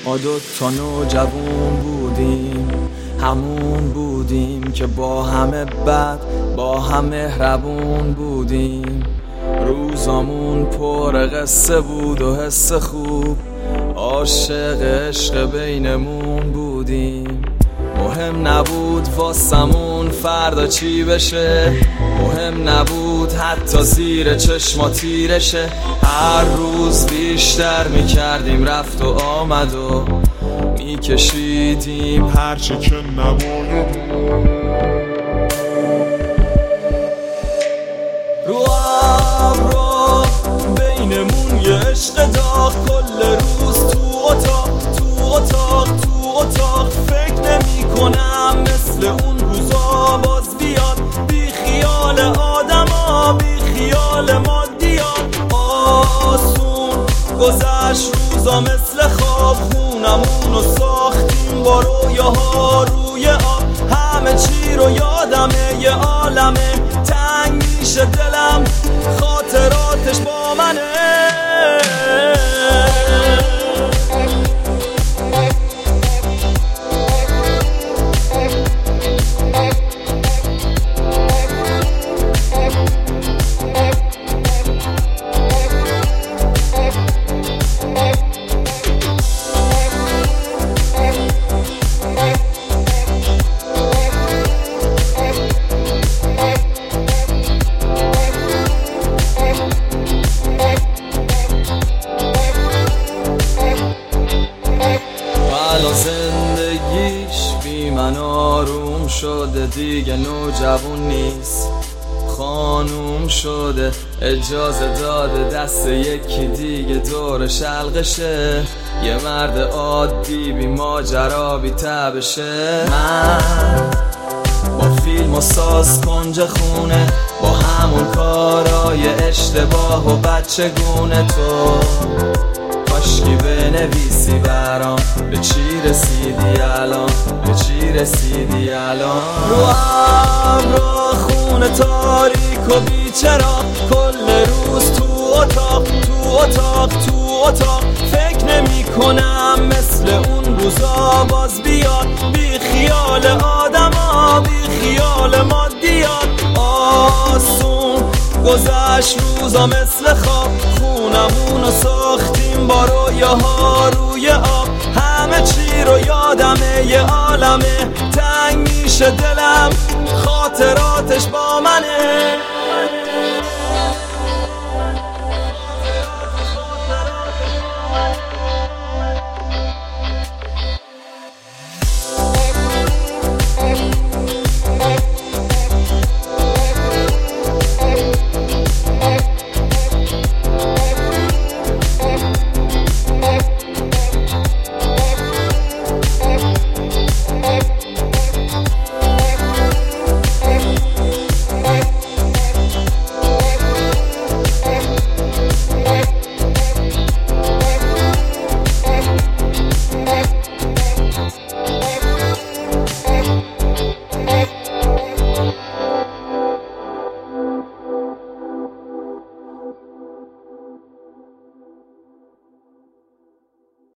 ما دوتا نوجوون بودیم، همون بودیم که با همه بد با هم مهربون بودیم. روزامون پر قصه بود و حس خوب، عاشق عشق بینمون بودیم. مهم نبود واسمون فردا چی بشه، مهم نبود حتی زیر چشما تیرشه. هر روز بیشتر میکردیم رفت و آمد و میکشیدیم هرچی که نباید. رو ابرا بینمون یه عشق داغ، کل روز تو اتاق فکر نمی کنم مثل اون روزا باز بیاد. بی خیال آدم ها، بی خیال مادیات. آسون گذشت روزا مثل خواب، خونمونو ساختیم با رویاها روی آب. همه چی رو یادمه، یه عالمه تنگ میشه دلم، خاطراتش با منه. زندگیش بی من آروم شده، دیگه نوجوون نیست، خانوم شده. اجازه داده دست یکی دیگه دور شلقشه، یه مرد عادی بی ماجرا بی تبشه. من با فیلم و ساز کنج خونه، با همون کارای اشتباه و بچگونه. تو کاشکی بنویسی برام به چی رسیدی الان، به چی رسیدی الان. رو ابرا خونه تاریک و بیچرا، کل روز تو اتاق فکر نمی کنم مثل اون روزا باز بیاد. بی خیال آدم ها، بی خیال مادیات. آسون گذشت روزا مثل خواب، خونمونو ساختیم با رویاها روی آب. همه چی رو یادمه، یه عالمه تنگ میشه دلم، خاطراتش با منه.